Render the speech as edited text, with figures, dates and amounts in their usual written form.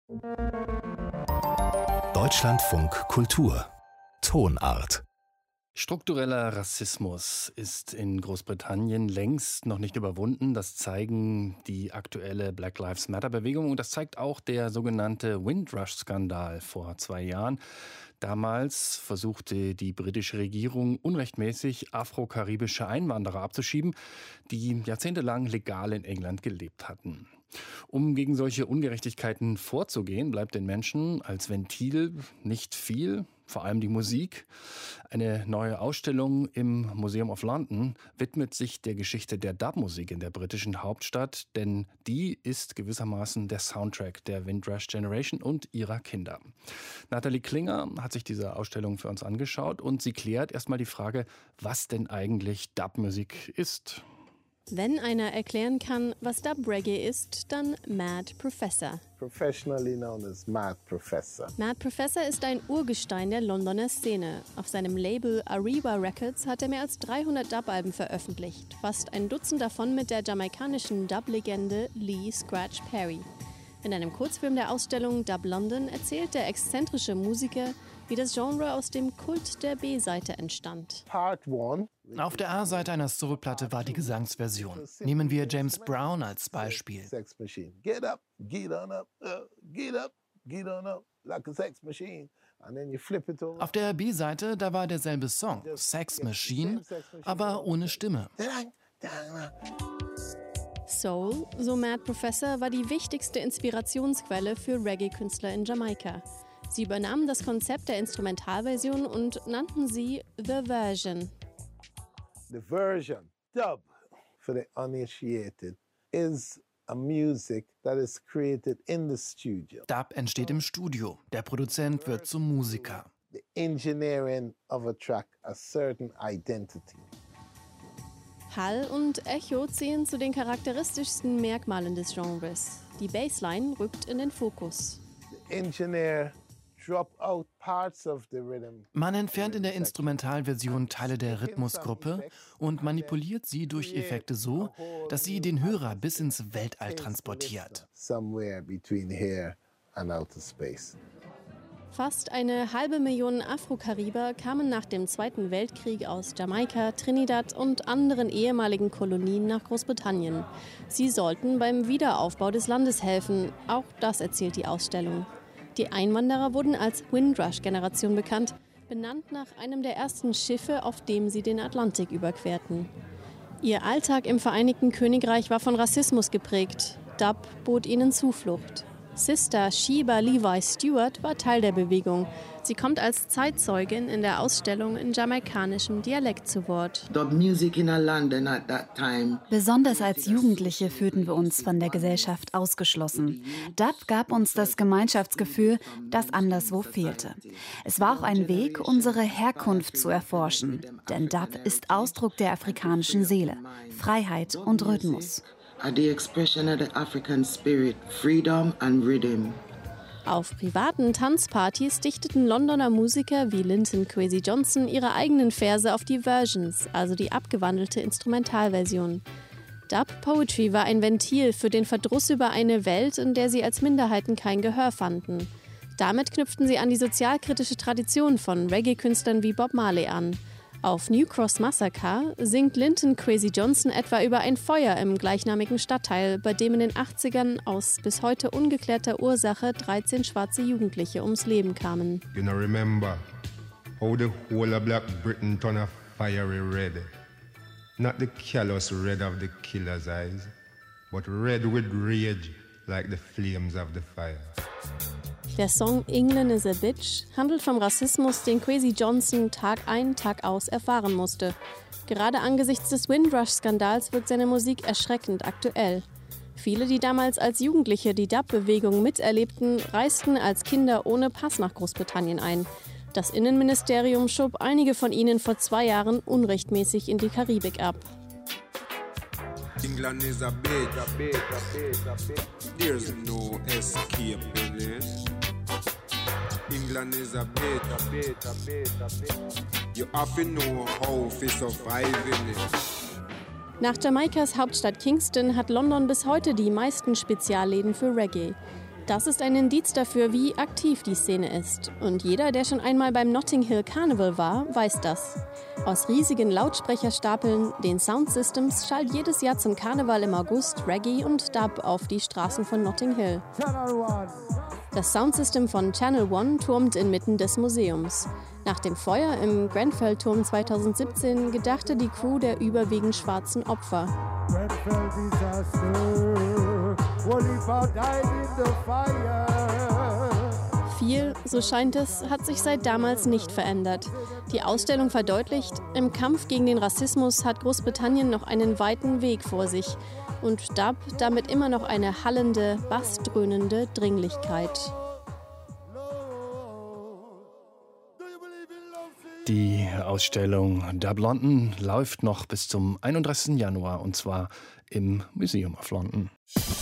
Deutschlandfunk Kultur Tonart. Struktureller Rassismus ist in Großbritannien längst noch nicht überwunden. Das zeigen die aktuelle Black Lives Matter-Bewegung und das zeigt auch der sogenannte Windrush-Skandal vor 2 Jahren. Damals versuchte die britische Regierung unrechtmäßig afro-karibische Einwanderer abzuschieben, die jahrzehntelang legal in England gelebt hatten. Um gegen solche Ungerechtigkeiten vorzugehen, bleibt den Menschen als Ventil nicht viel, vor allem die Musik. Eine neue Ausstellung im Museum of London widmet sich der Geschichte der Dub-Musik in der britischen Hauptstadt, denn die ist gewissermaßen der Soundtrack der Windrush Generation und ihrer Kinder. Nathalie Klinger hat sich diese Ausstellung für uns angeschaut und sie klärt erstmal die Frage, was denn eigentlich Dub-Musik ist. Wenn einer erklären kann, was Dub-Reggae ist, dann Mad Professor. Professionally known as Mad Professor. Mad Professor ist ein Urgestein der Londoner Szene. Auf seinem Label Arriva Records hat er mehr als 300 Dub-Alben veröffentlicht, fast ein Dutzend davon mit der jamaikanischen Dub-Legende Lee Scratch Perry. In einem Kurzfilm der Ausstellung Dub London erzählt der exzentrische Musiker, wie das Genre aus dem Kult der B-Seite entstand. Auf der A-Seite einer Soul-Platte war die Gesangsversion. Nehmen wir James Brown als Beispiel. Auf der B-Seite, da war derselbe Song, Sex Machine, aber ohne Stimme. Soul, so Mad Professor, war die wichtigste Inspirationsquelle für Reggae-Künstler in Jamaika. Sie übernahmen das Konzept der Instrumentalversion und nannten sie The Version. The version, dub, for the uninitiated, is a music that is created in the studio. Dub entsteht im Studio. Der Produzent wird zum Musiker. The engineering of a track, a certain identity. Hall und Echo zählen zu den charakteristischsten Merkmalen des Genres. Die Bassline rückt in den Fokus. The engineer Man entfernt in der Instrumentalversion Teile der Rhythmusgruppe und manipuliert sie durch Effekte so, dass sie den Hörer bis ins Weltall transportiert. Fast 500.000 Afro-Kariber kamen nach dem Zweiten Weltkrieg aus Jamaika, Trinidad und anderen ehemaligen Kolonien nach Großbritannien. Sie sollten beim Wiederaufbau des Landes helfen. Auch das erzählt die Ausstellung. Die Einwanderer wurden als Windrush-Generation bekannt, benannt nach einem der ersten Schiffe, auf dem sie den Atlantik überquerten. Ihr Alltag im Vereinigten Königreich war von Rassismus geprägt. Dub bot ihnen Zuflucht. Sister Sheba Levi Stewart war Teil der Bewegung. Sie kommt als Zeitzeugin in der Ausstellung in jamaikanischem Dialekt zu Wort. Besonders als Jugendliche fühlten wir uns von der Gesellschaft ausgeschlossen. Dub gab uns das Gemeinschaftsgefühl, das anderswo fehlte. Es war auch ein Weg, unsere Herkunft zu erforschen. Denn Dub ist Ausdruck der afrikanischen Seele, Freiheit und Rhythmus. The expression of the African spirit, freedom and rhythm. Auf privaten Tanzpartys dichteten Londoner Musiker wie Linton Kwesi Johnson ihre eigenen Verse auf die Versions, also die abgewandelte Instrumentalversion. Dub Poetry war ein Ventil für den Verdruss über eine Welt, in der sie als Minderheiten kein Gehör fanden. Damit knüpften sie an die sozialkritische Tradition von Reggae-Künstlern wie Bob Marley an. Auf New Cross Massacre singt Linton Kwesi Johnson etwa über ein Feuer im gleichnamigen Stadtteil, bei dem in den 80ern aus bis heute ungeklärter Ursache 13 schwarze Jugendliche ums Leben kamen. You know, remember how the whole of Black Britain turned a fiery red. Not the callous red of the killer's eyes, but red with rage like the flames of the fire. Der Song England is a Bitch handelt vom Rassismus, den Kwesi Johnson Tag ein, Tag aus erfahren musste. Gerade angesichts des Windrush-Skandals wirkt seine Musik erschreckend aktuell. Viele, die damals als Jugendliche die Dub-Bewegung miterlebten, reisten als Kinder ohne Pass nach Großbritannien ein. Das Innenministerium schob einige von ihnen vor 2 Jahren unrechtmäßig in die Karibik ab. England is a bitch. There's no escaping it. England is a bitch. You have to know how to survive in it. Nach Jamaikas Hauptstadt Kingston hat London bis heute die meisten Spezialläden für Reggae. Das ist ein Indiz dafür, wie aktiv die Szene ist. Und jeder, der schon einmal beim Notting Hill Carnival war, weiß das. Aus riesigen Lautsprecherstapeln, den Soundsystems, schallt jedes Jahr zum Karneval im August Reggae und Dub auf die Straßen von Notting Hill. Das Soundsystem von Channel One turmt inmitten des Museums. Nach dem Feuer im Grenfell-Turm 2017 gedachte die Crew der überwiegend schwarzen Opfer. Viel, so scheint es, hat sich seit damals nicht verändert. Die Ausstellung verdeutlicht, im Kampf gegen den Rassismus hat Großbritannien noch einen weiten Weg vor sich und Dub damit immer noch eine hallende, bassdröhnende Dringlichkeit. Die Ausstellung Dub London läuft noch bis zum 31. Januar und zwar im Museum of London.